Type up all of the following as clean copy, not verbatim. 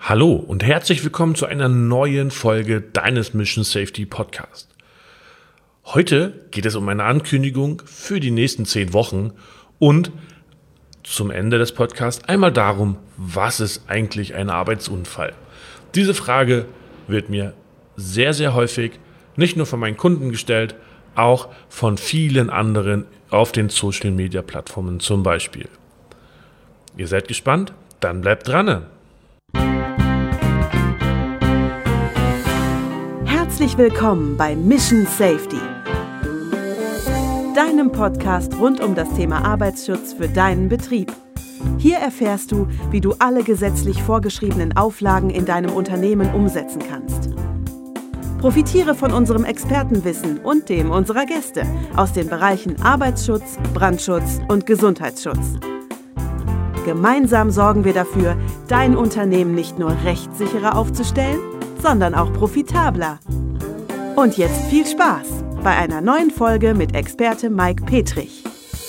Hallo und herzlich willkommen zu einer neuen Folge deines Mission Safety Podcast. Heute geht es um eine Ankündigung für die nächsten 10 Wochen und zum Ende des Podcasts einmal darum, was ist eigentlich ein Arbeitsunfall? Diese Frage wird mir sehr, sehr häufig nicht nur von meinen Kunden gestellt, auch von vielen anderen auf den Social Media Plattformen zum Beispiel. Ihr seid gespannt? Dann bleibt dran! Herzlich willkommen bei Mission Safety, deinem Podcast rund um das Thema Arbeitsschutz für deinen Betrieb. Hier erfährst du, wie du alle gesetzlich vorgeschriebenen Auflagen in deinem Unternehmen umsetzen kannst. Profitiere von unserem Expertenwissen und dem unserer Gäste aus den Bereichen Arbeitsschutz, Brandschutz und Gesundheitsschutz. Gemeinsam sorgen wir dafür, dein Unternehmen nicht nur rechtssicherer aufzustellen, sondern auch profitabler. Und jetzt viel Spaß bei einer neuen Folge mit Experte Mike Petrich.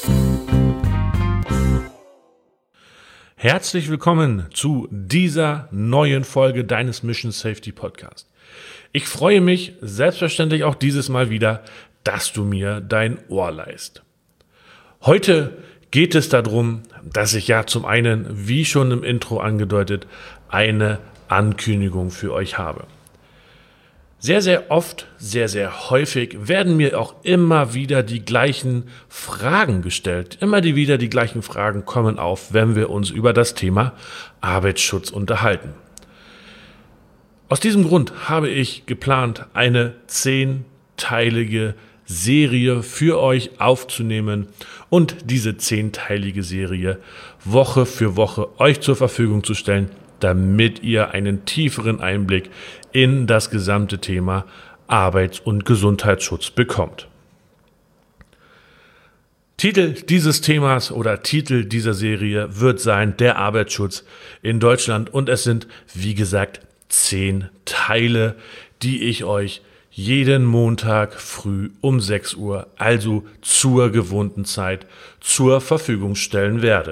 Herzlich willkommen zu dieser neuen Folge deines Mission Safety Podcast. Ich freue mich selbstverständlich auch dieses Mal wieder, dass du mir dein Ohr leihst. Heute geht es darum, dass ich ja zum einen, wie schon im Intro angedeutet, eine Ankündigung für euch habe. Sehr, sehr oft, sehr, sehr häufig werden mir auch immer wieder die gleichen Fragen gestellt. Immer wieder die gleichen Fragen kommen auf, wenn wir uns über das Thema Arbeitsschutz unterhalten. Aus diesem Grund habe ich geplant, eine 10-teilige Serie für euch aufzunehmen und diese 10-teilige Serie Woche für Woche euch zur Verfügung zu stellen, damit ihr einen tieferen Einblick in das gesamte Thema Arbeits- und Gesundheitsschutz bekommt. Titel dieses Themas oder Titel dieser Serie wird sein Der Arbeitsschutz in Deutschland und es sind, wie gesagt, 10 Teile, die ich euch jeden Montag früh um 6 Uhr, also zur gewohnten Zeit, zur Verfügung stellen werde.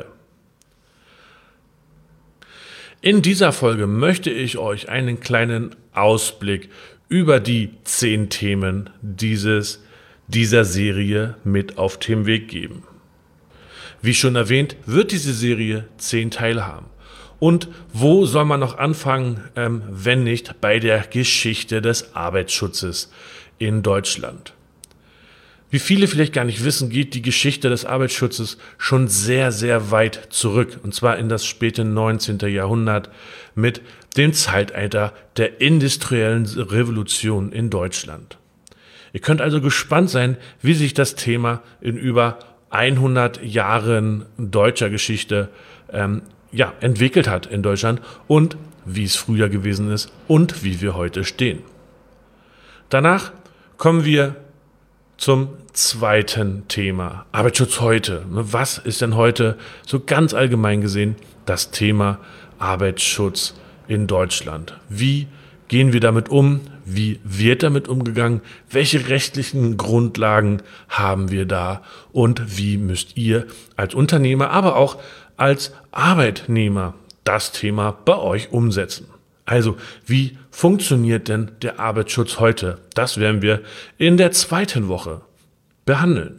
In dieser Folge möchte ich euch einen kleinen Ausblick über die 10 Themen dieser Serie mit auf den Weg geben. Wie schon erwähnt, wird diese Serie 10 Teile haben. Und wo soll man noch anfangen, wenn nicht bei der Geschichte des Arbeitsschutzes in Deutschland? Wie viele vielleicht gar nicht wissen, geht die Geschichte des Arbeitsschutzes schon sehr, sehr weit zurück. Und zwar in das späte 19. Jahrhundert mit dem Zeitalter der industriellen Revolution in Deutschland. Ihr könnt also gespannt sein, wie sich das Thema in über 100 Jahren deutscher Geschichte entwickelt hat in Deutschland und wie es früher gewesen ist und wie wir heute stehen. Danach kommen wir zum zweiten Thema, Arbeitsschutz heute. Was ist denn heute so ganz allgemein gesehen das Thema Arbeitsschutz in Deutschland? Wie gehen wir damit um? Wie wird damit umgegangen? Welche rechtlichen Grundlagen haben wir da? Und wie müsst ihr als Unternehmer, aber auch als Arbeitnehmer das Thema bei euch umsetzen? Also, wie funktioniert denn der Arbeitsschutz heute? Das werden wir in der zweiten Woche behandeln.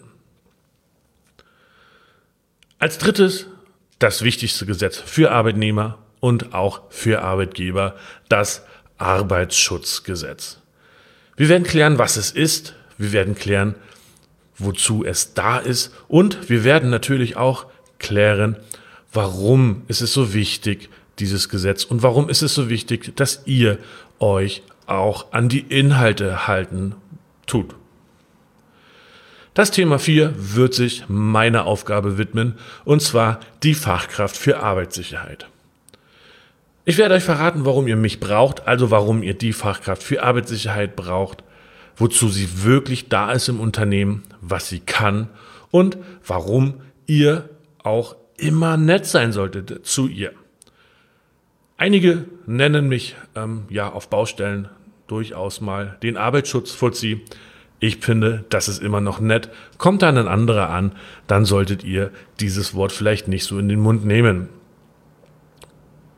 Als drittes das wichtigste Gesetz für Arbeitnehmer und auch für Arbeitgeber, das Arbeitsschutzgesetz. Wir werden klären, was es ist. Wir werden klären, wozu es da ist. Und wir werden natürlich auch klären, warum ist es so wichtig, dieses Gesetz, und warum ist es so wichtig, dass ihr euch auch an die Inhalte halten tut. Das Thema 4 wird sich meiner Aufgabe widmen, und zwar die Fachkraft für Arbeitssicherheit. Ich werde euch verraten, warum ihr mich braucht, also warum ihr die Fachkraft für Arbeitssicherheit braucht, wozu sie wirklich da ist im Unternehmen, was sie kann und warum ihr auch immer nett sein solltet zu ihr. Einige nennen mich auf Baustellen durchaus mal den Arbeitsschutz-Fuzzi. Ich finde, das ist immer noch nett. Kommt dann ein anderer an, dann solltet ihr dieses Wort vielleicht nicht so in den Mund nehmen.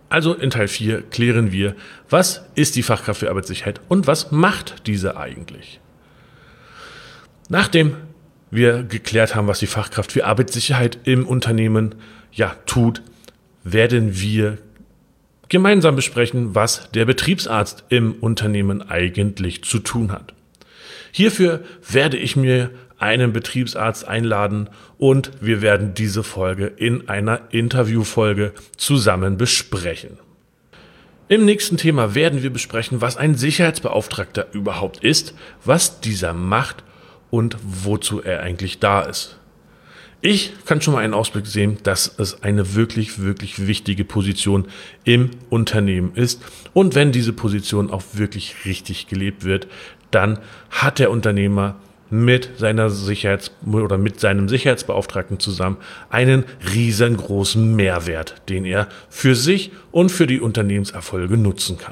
Also in Teil 4 klären wir, was ist die Fachkraft für Arbeitssicherheit und was macht diese eigentlich? Nachdem wir geklärt haben, was die Fachkraft für Arbeitssicherheit im Unternehmen tut, werden wir gemeinsam besprechen, was der Betriebsarzt im Unternehmen eigentlich zu tun hat. Hierfür werde ich mir einen Betriebsarzt einladen und wir werden diese Folge in einer Interviewfolge zusammen besprechen. Im nächsten Thema werden wir besprechen, was ein Sicherheitsbeauftragter überhaupt ist, was dieser macht und wozu er eigentlich da ist. Ich kann schon mal einen Ausblick sehen, dass es eine wirklich, wirklich wichtige Position im Unternehmen ist. Und wenn diese Position auch wirklich richtig gelebt wird, dann hat der Unternehmer mit seinem Sicherheitsbeauftragten zusammen einen riesengroßen Mehrwert, den er für sich und für die Unternehmenserfolge nutzen kann.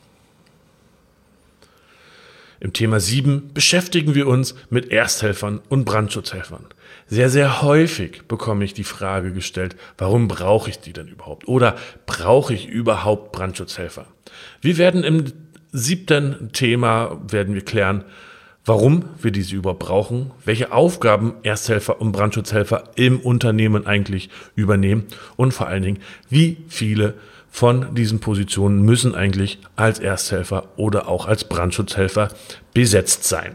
Im Thema 7 beschäftigen wir uns mit Ersthelfern und Brandschutzhelfern. Sehr, sehr häufig bekomme ich die Frage gestellt, warum brauche ich die denn überhaupt? Oder brauche ich überhaupt Brandschutzhelfer? Wir werden im 7. Thema klären, warum wir diese überhaupt brauchen, welche Aufgaben Ersthelfer und Brandschutzhelfer im Unternehmen eigentlich übernehmen und vor allen Dingen, wie viele von diesen Positionen müssen eigentlich als Ersthelfer oder auch als Brandschutzhelfer besetzt sein.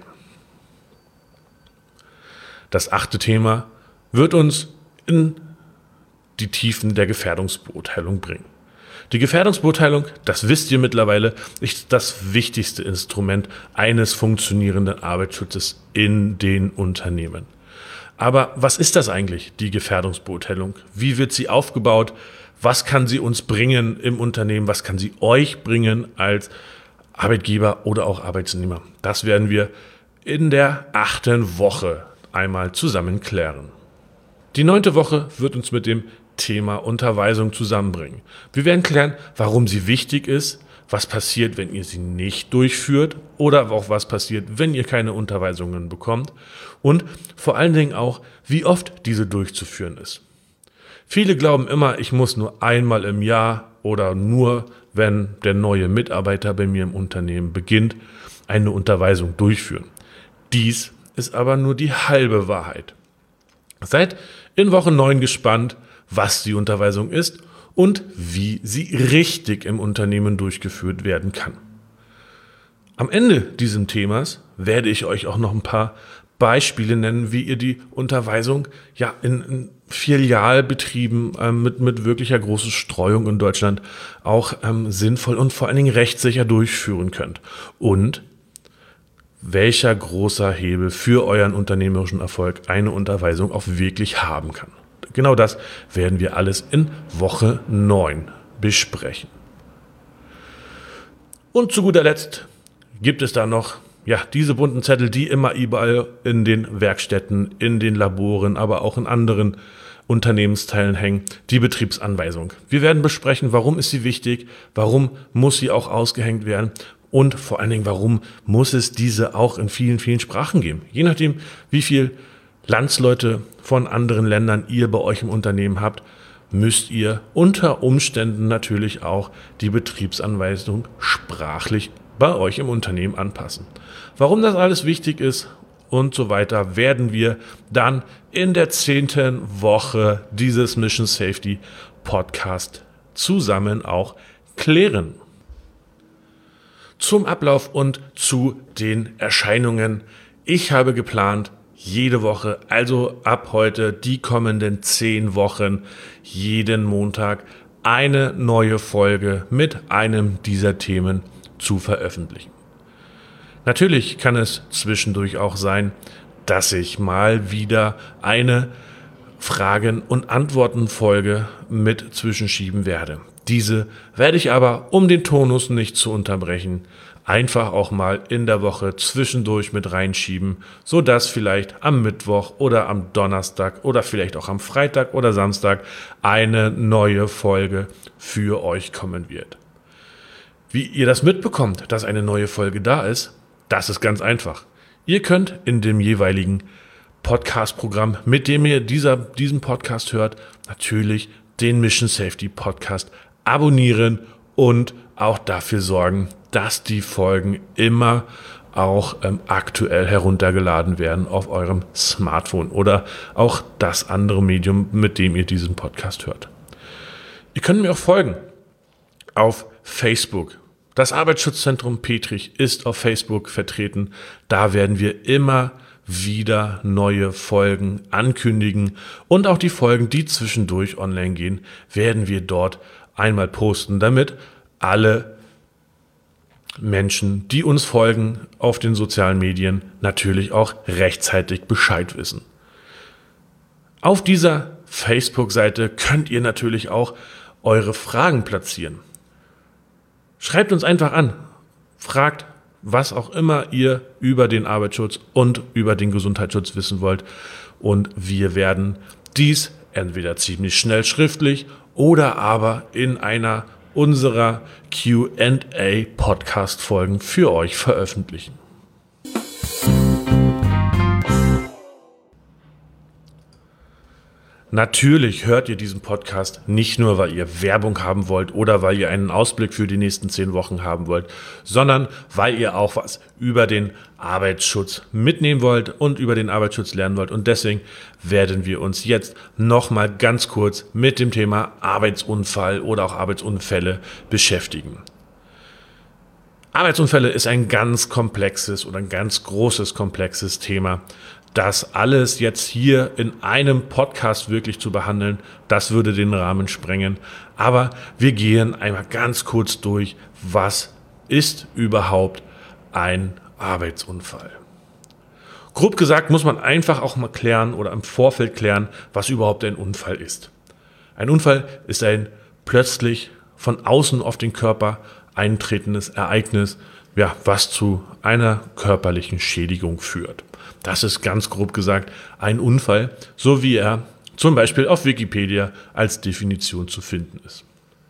Das 8. Thema wird uns in die Tiefen der Gefährdungsbeurteilung bringen. Die Gefährdungsbeurteilung, das wisst ihr mittlerweile, ist das wichtigste Instrument eines funktionierenden Arbeitsschutzes in den Unternehmen. Aber was ist das eigentlich, die Gefährdungsbeurteilung? Wie wird sie aufgebaut? Was kann sie uns bringen im Unternehmen? Was kann sie euch bringen als Arbeitgeber oder auch Arbeitnehmer? Das werden wir in der 8. Woche einmal zusammen klären. Die 9. Woche wird uns mit dem Thema Unterweisung zusammenbringen. Wir werden klären, warum sie wichtig ist, was passiert, wenn ihr sie nicht durchführt oder auch was passiert, wenn ihr keine Unterweisungen bekommt und vor allen Dingen auch, wie oft diese durchzuführen ist. Viele glauben immer, ich muss nur einmal im Jahr oder nur, wenn der neue Mitarbeiter bei mir im Unternehmen beginnt, eine Unterweisung durchführen. Dies ist aber nur die halbe Wahrheit. Seid in Woche 9 gespannt, was die Unterweisung ist und wie sie richtig im Unternehmen durchgeführt werden kann. Am Ende dieses Themas werde ich euch auch noch ein paar Beispiele nennen, wie ihr die Unterweisung in Filialbetrieben mit wirklicher großer Streuung in Deutschland auch sinnvoll und vor allen Dingen rechtssicher durchführen könnt. Und welcher großer Hebel für euren unternehmerischen Erfolg eine Unterweisung auch wirklich haben kann. Genau das werden wir alles in Woche 9 besprechen. Und zu guter Letzt gibt es da noch diese bunten Zettel, die immer überall in den Werkstätten, in den Laboren, aber auch in anderen Unternehmensteilen hängen, die Betriebsanweisung. Wir werden besprechen, warum ist sie wichtig, warum muss sie auch ausgehängt werden und vor allen Dingen, warum muss es diese auch in vielen, vielen Sprachen geben. Je nachdem, wie viel Landsleute von anderen Ländern ihr bei euch im Unternehmen habt, müsst ihr unter Umständen natürlich auch die Betriebsanweisung sprachlich bei euch im Unternehmen anpassen. Warum das alles wichtig ist und so weiter, werden wir dann in der 10. Woche dieses Mission Safety Podcast zusammen auch klären. Zum Ablauf und zu den Erscheinungen. Ich habe geplant, jede Woche, also ab heute die kommenden 10 Wochen, jeden Montag eine neue Folge mit einem dieser Themen zu veröffentlichen. Natürlich kann es zwischendurch auch sein, dass ich mal wieder eine Fragen- und Antworten-Folge mit zwischenschieben werde. Diese werde ich aber, um den Tonus nicht zu unterbrechen, einfach auch mal in der Woche zwischendurch mit reinschieben, sodass vielleicht am Mittwoch oder am Donnerstag oder vielleicht auch am Freitag oder Samstag eine neue Folge für euch kommen wird. Wie ihr das mitbekommt, dass eine neue Folge da ist, das ist ganz einfach. Ihr könnt in dem jeweiligen Podcast-Programm, mit dem ihr diesen Podcast hört, natürlich den Mission Safety Podcast abonnieren und auch dafür sorgen, dass die Folgen immer auch aktuell heruntergeladen werden auf eurem Smartphone oder auch das andere Medium, mit dem ihr diesen Podcast hört. Ihr könnt mir auch folgen auf Facebook. Das Arbeitsschutzzentrum Petrich ist auf Facebook vertreten. Da werden wir immer wieder neue Folgen ankündigen und auch die Folgen, die zwischendurch online gehen, werden wir dort einmal posten, damit alle Menschen, die uns folgen auf den sozialen Medien, natürlich auch rechtzeitig Bescheid wissen. Auf dieser Facebook-Seite könnt ihr natürlich auch eure Fragen platzieren. Schreibt uns einfach an, fragt, was auch immer ihr über den Arbeitsschutz und über den Gesundheitsschutz wissen wollt, und wir werden dies entweder ziemlich schnell schriftlich oder aber in einer unserer Q&A-Podcast-Folgen für euch veröffentlichen. Natürlich hört ihr diesen Podcast nicht nur, weil ihr Werbung haben wollt oder weil ihr einen Ausblick für die nächsten 10 Wochen haben wollt, sondern weil ihr auch was über den Arbeitsschutz mitnehmen wollt und über den Arbeitsschutz lernen wollt. Und deswegen werden wir uns jetzt nochmal ganz kurz mit dem Thema Arbeitsunfall oder auch Arbeitsunfälle beschäftigen. Arbeitsunfälle ist ein ganz komplexes oder ein ganz großes, komplexes Thema. Das alles jetzt hier in einem Podcast wirklich zu behandeln, das würde den Rahmen sprengen. Aber wir gehen einmal ganz kurz durch, was ist überhaupt ein Arbeitsunfall? Grob gesagt muss man einfach auch mal klären oder im Vorfeld klären, was überhaupt ein Unfall ist. Ein Unfall ist ein plötzlich von außen auf den Körper eintretendes Ereignis, was zu einer körperlichen Schädigung führt. Das ist ganz grob gesagt ein Unfall, so wie er zum Beispiel auf Wikipedia als Definition zu finden ist.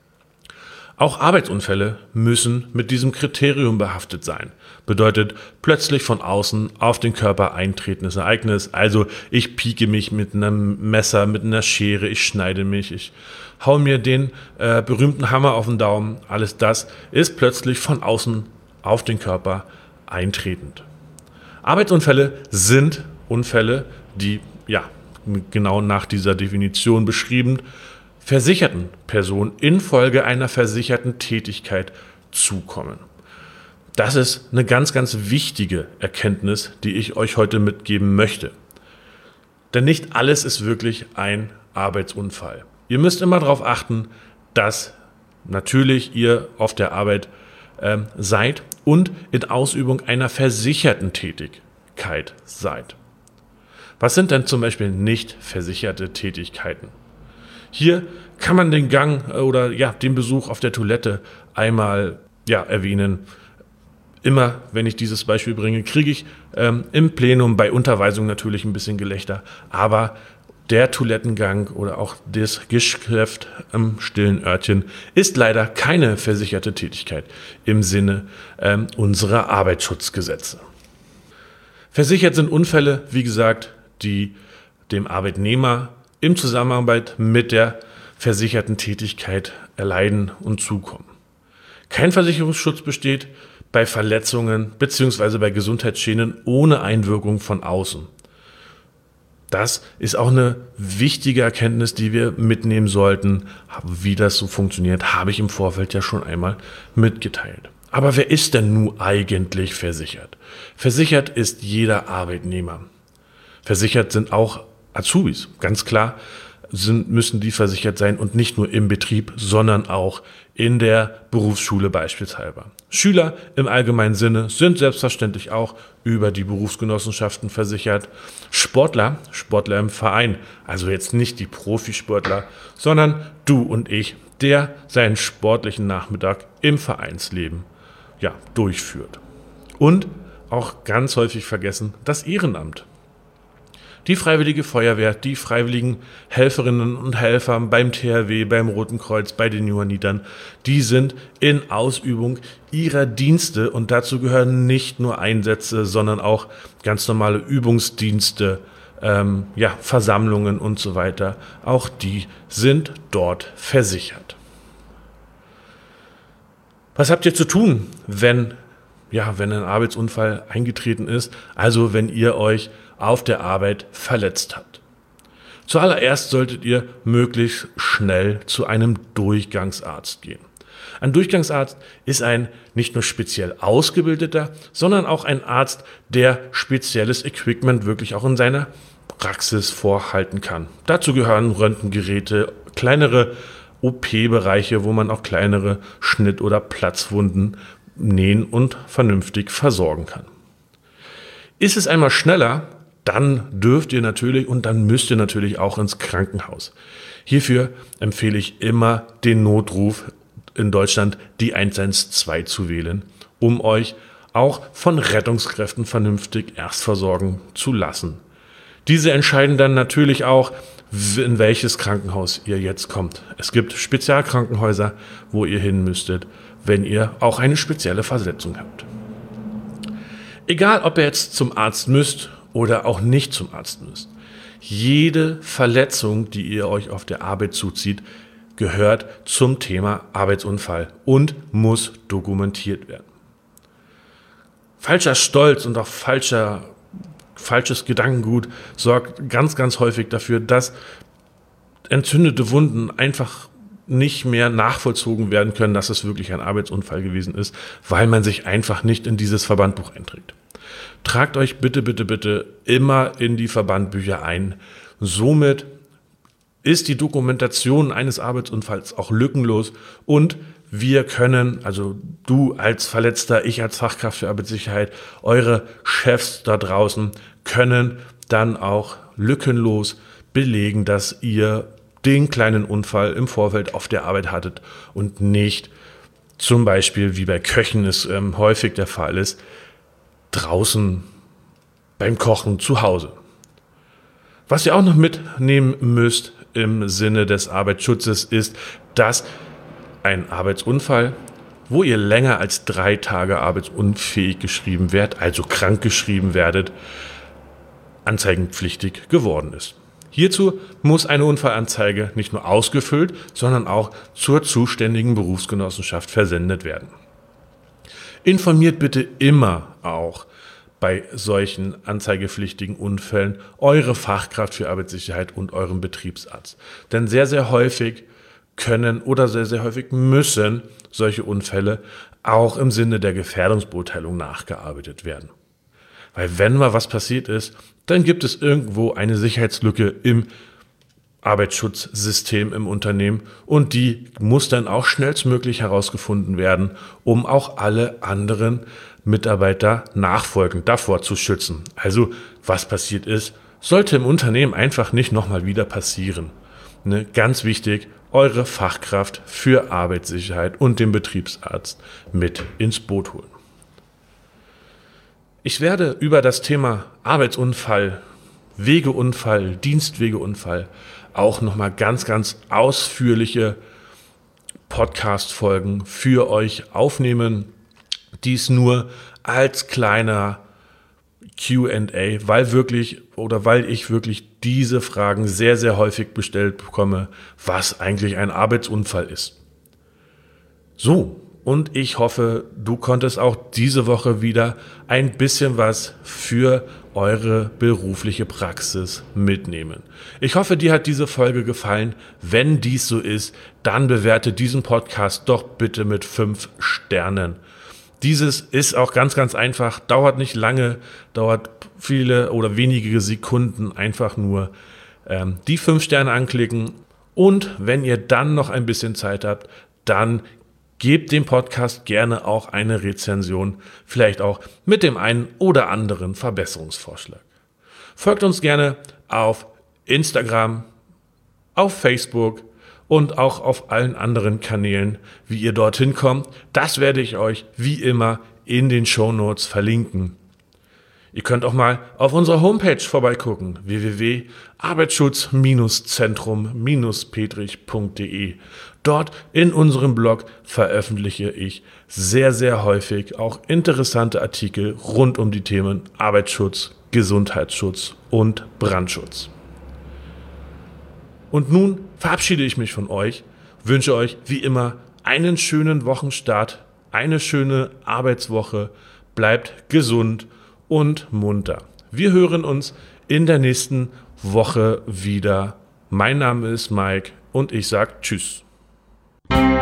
Auch Arbeitsunfälle müssen mit diesem Kriterium behaftet sein. Bedeutet plötzlich von außen auf den Körper eintretendes Ereignis. Also ich pieke mich mit einem Messer, mit einer Schere, ich schneide mich, ich hau mir den berühmten Hammer auf den Daumen. Alles das ist plötzlich von außen auf den Körper eintretend. Arbeitsunfälle sind Unfälle, die genau nach dieser Definition beschrieben versicherten Personen infolge einer versicherten Tätigkeit zukommen. Das ist eine ganz, ganz wichtige Erkenntnis, die ich euch heute mitgeben möchte. Denn nicht alles ist wirklich ein Arbeitsunfall. Ihr müsst immer darauf achten, dass natürlich ihr auf der Arbeit seid und in Ausübung einer versicherten Tätigkeit seid. Was sind denn zum Beispiel nicht versicherte Tätigkeiten? Hier kann man den Gang oder den Besuch auf der Toilette einmal erwähnen. Immer, wenn ich dieses Beispiel bringe, kriege ich im Plenum bei Unterweisung natürlich ein bisschen Gelächter, aber der Toilettengang oder auch das Geschäft im stillen Örtchen ist leider keine versicherte Tätigkeit im Sinne unserer Arbeitsschutzgesetze. Versichert sind Unfälle, wie gesagt, die dem Arbeitnehmer im Zusammenarbeit mit der versicherten Tätigkeit erleiden und zukommen. Kein Versicherungsschutz besteht bei Verletzungen bzw. bei Gesundheitsschäden ohne Einwirkung von außen. Das ist auch eine wichtige Erkenntnis, die wir mitnehmen sollten. Wie das so funktioniert, habe ich im Vorfeld ja schon einmal mitgeteilt. Aber wer ist denn nun eigentlich versichert? Versichert ist jeder Arbeitnehmer. Versichert sind auch Azubis. Ganz klar müssen die versichert sein und nicht nur im Betrieb, sondern auch in der Berufsschule beispielsweise. Schüler im allgemeinen Sinne sind selbstverständlich auch über die Berufsgenossenschaften versichert. Sportler im Verein, also jetzt nicht die Profisportler, sondern du und ich, der seinen sportlichen Nachmittag im Vereinsleben durchführt. Und auch ganz häufig vergessen, das Ehrenamt. Die Freiwillige Feuerwehr, die freiwilligen Helferinnen und Helfer beim THW, beim Roten Kreuz, bei den Johannitern, die sind in Ausübung ihrer Dienste und dazu gehören nicht nur Einsätze, sondern auch ganz normale Übungsdienste, Versammlungen und so weiter. Auch die sind dort versichert. Was habt ihr zu tun, wenn ein Arbeitsunfall eingetreten ist, also wenn ihr euch auf der Arbeit verletzt habt? Zuallererst solltet ihr möglichst schnell zu einem Durchgangsarzt gehen. Ein Durchgangsarzt ist ein nicht nur speziell ausgebildeter, sondern auch ein Arzt, der spezielles Equipment wirklich auch in seiner Praxis vorhalten kann. Dazu gehören Röntgengeräte, kleinere OP-Bereiche, wo man auch kleinere Schnitt- oder Platzwunden nähen und vernünftig versorgen kann. Ist es einmal schneller, dann müsst ihr natürlich auch ins Krankenhaus. Hierfür empfehle ich immer den Notruf in Deutschland, die 112 zu wählen, um euch auch von Rettungskräften vernünftig erst versorgen zu lassen. Diese entscheiden dann natürlich auch, in welches Krankenhaus ihr jetzt kommt. Es gibt Spezialkrankenhäuser, wo ihr hin müsstet, wenn ihr auch eine spezielle Verletzung habt. Egal, ob ihr jetzt zum Arzt müsst oder auch nicht zum Arzt müsst. Jede Verletzung, die ihr euch auf der Arbeit zuzieht, gehört zum Thema Arbeitsunfall und muss dokumentiert werden. Falscher Stolz und auch falsches Gedankengut sorgt ganz, ganz häufig dafür, dass entzündete Wunden einfach nicht mehr nachvollzogen werden können, dass es wirklich ein Arbeitsunfall gewesen ist, weil man sich einfach nicht in dieses Verbandbuch einträgt. Tragt euch bitte, bitte, bitte immer in die Verbandbücher ein. Somit ist die Dokumentation eines Arbeitsunfalls auch lückenlos und wir können, also du als Verletzter, ich als Fachkraft für Arbeitssicherheit, eure Chefs da draußen können dann auch lückenlos belegen, dass ihr den kleinen Unfall im Vorfeld auf der Arbeit hattet und nicht zum Beispiel, wie bei Köchen es häufig der Fall ist, draußen beim Kochen zu Hause. Was ihr auch noch mitnehmen müsst im Sinne des Arbeitsschutzes ist, dass ein Arbeitsunfall, wo ihr länger als 3 Tage arbeitsunfähig geschrieben werdet, also krank geschrieben werdet, anzeigenpflichtig geworden ist. Hierzu muss eine Unfallanzeige nicht nur ausgefüllt, sondern auch zur zuständigen Berufsgenossenschaft versendet werden. Informiert bitte immer auch bei solchen anzeigepflichtigen Unfällen eure Fachkraft für Arbeitssicherheit und euren Betriebsarzt. Denn sehr, sehr häufig können oder sehr, sehr häufig müssen solche Unfälle auch im Sinne der Gefährdungsbeurteilung nachgearbeitet werden. Weil wenn mal was passiert ist, dann gibt es irgendwo eine Sicherheitslücke im Arbeitsschutzsystem im Unternehmen und die muss dann auch schnellstmöglich herausgefunden werden, um auch alle anderen Mitarbeiter nachfolgend davor zu schützen. Also was passiert ist, sollte im Unternehmen einfach nicht nochmal wieder passieren. Ganz wichtig, eure Fachkraft für Arbeitssicherheit und den Betriebsarzt mit ins Boot holen. Ich werde über das Thema Arbeitsunfall, Wegeunfall, Dienstwegeunfall auch nochmal ganz, ganz ausführliche Podcast-Folgen für euch aufnehmen. Dies nur als kleiner Q&A, weil ich wirklich diese Fragen sehr, sehr häufig gestellt bekomme, was eigentlich ein Arbeitsunfall ist. So, und ich hoffe, du konntest auch diese Woche wieder ein bisschen was für eure berufliche Praxis mitnehmen. Ich hoffe, dir hat diese Folge gefallen. Wenn dies so ist, dann bewerte diesen Podcast doch bitte mit 5 Sternen. Dieses ist auch ganz, ganz einfach, dauert nicht lange, dauert viele oder wenige Sekunden, einfach nur die 5 Sterne anklicken. Und wenn ihr dann noch ein bisschen Zeit habt, dann gebt dem Podcast gerne auch eine Rezension, vielleicht auch mit dem einen oder anderen Verbesserungsvorschlag. Folgt uns gerne auf Instagram, auf Facebook und auch auf allen anderen Kanälen, wie ihr dorthin kommt. Das werde ich euch wie immer in den Shownotes verlinken. Ihr könnt auch mal auf unserer Homepage vorbeigucken, www.arbeitsschutzzentrum-petrich.de. Dort in unserem Blog veröffentliche ich sehr, sehr häufig auch interessante Artikel rund um die Themen Arbeitsschutz, Gesundheitsschutz und Brandschutz. Und nun verabschiede ich mich von euch, wünsche euch wie immer einen schönen Wochenstart, eine schöne Arbeitswoche, bleibt gesund und munter. Wir hören uns in der nächsten Woche wieder. Mein Name ist Mike und ich sage Tschüss.